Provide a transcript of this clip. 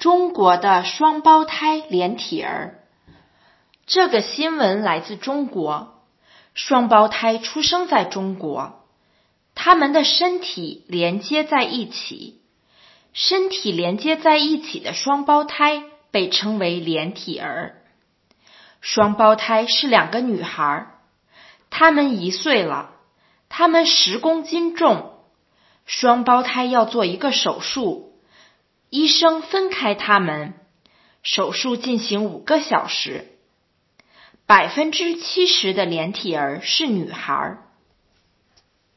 中国的双胞胎连体儿。这个新闻来自中国，双胞胎出生在中国，他们的身体连接在一起，身体连接在一起的双胞胎被称为连体儿。双胞胎是2个女孩，她们1岁了，她们10公斤重，双胞胎要做一个手术，医生分开她们，手术进行5个小时。70%的连体儿是女孩。